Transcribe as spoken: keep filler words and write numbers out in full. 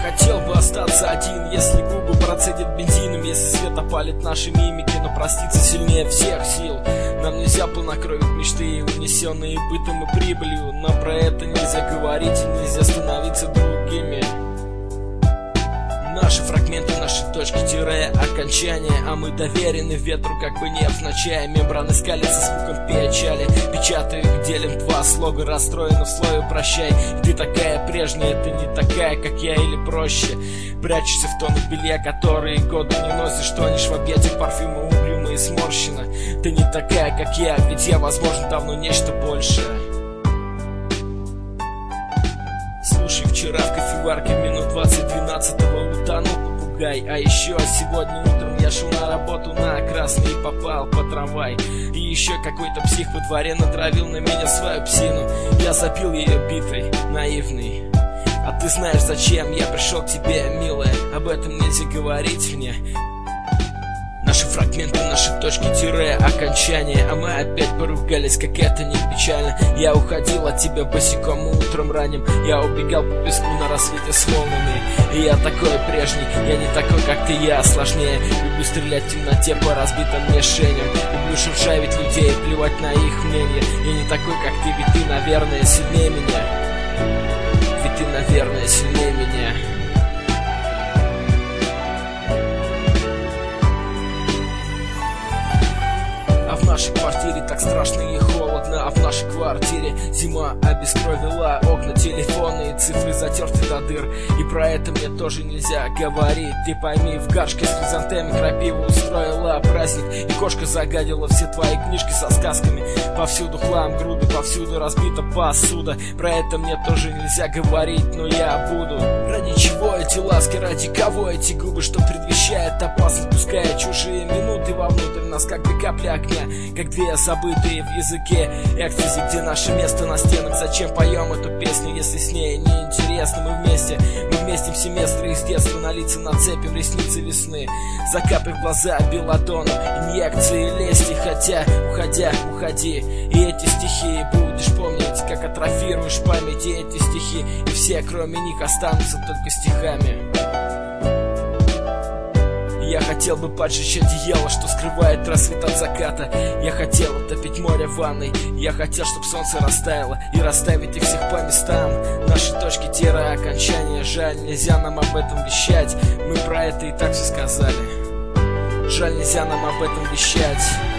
хотел бы остаться один, если губы процедят бензином, если свет опалит наши мимики, но проститься сильнее всех сил. Нам нельзя полнокровить мечты, унесенные бытом и прибылью, но про это нельзя говорить и нельзя становиться другими. Наши фрагменты, наши точки, тире, окончания, а мы доверены ветру, как бы нефть в ночае. Мембраны скалятся с звуком печали, печатаю, делим два слога, расстроена в слое прощай. Ты такая прежняя, ты не такая, как я, или проще. Прячешься в тонах белья, которые годы не носишь, тонешь в объятиях парфюма угрюма и сморщена. Ты не такая, как я, ведь я, возможно, давно нечто большее. Слушай, вчера в кофеварке минут двадцать двенадцатого утонул попугай. А еще сегодня утром я шел на работу на красный и попал по трамвай. И еще какой-то псих во дворе натравил на меня свою псину. Я запил ее битой, наивный. А ты знаешь, зачем я пришел к тебе, милая? Об этом нельзя говорить мне. Наши фрагменты, наши точки, тире, окончания, а мы опять поругались, как это не печально. Я уходил от тебя босиком утром ранним, я убегал по песку на рассвете с волнами. И я такой прежний, я не такой, как ты, я сложнее. Люблю стрелять в темноте по разбитым мишеням, люблю шершавить людей, плевать на их мнение. Я не такой, как ты, ведь ты, наверное, сильнее меня. Ведь ты, наверное, сильнее меня. А в нашей квартире так страшно и холодно, а в нашей квартире зима обескровила окна, телефоны и цифры затерты до дыр. И про это мне тоже нельзя говорить. Ты пойми, в гаршке с хризантемой крапива устроила праздник, и кошка загадила все твои книжки со сказками. Повсюду хлам, груды, повсюду разбита посуда. Про это мне тоже нельзя говорить, но я буду. Ради чего эти ласки, ради кого эти губы, что предвещает опасность, пуская чужие минуты вовнутрь нас, как две капли огня, как две забытые в языке экстази. Где наше место на стенах? Зачем поем эту песню, если с ней неинтересно? Мы вместе, мы вместе в семестры из детства, на лица нацепим ресницы весны, закапив глаза белладону, инъекции лести. Хотя, уходя, уходи, и эти стихи будешь помнить, как атрофируешь память. И эти стихи, и все кроме них останутся только стихами. Я хотел бы поджечь одеяло, что скрывает рассвет от заката. Я хотел утопить море в ванной. Я хотел, чтобы солнце растаяло, и расставить их всех по местам. Наши точки, тире, окончания. Жаль, нельзя нам об этом вещать, мы про это и так все сказали. Жаль, нельзя нам об этом вещать.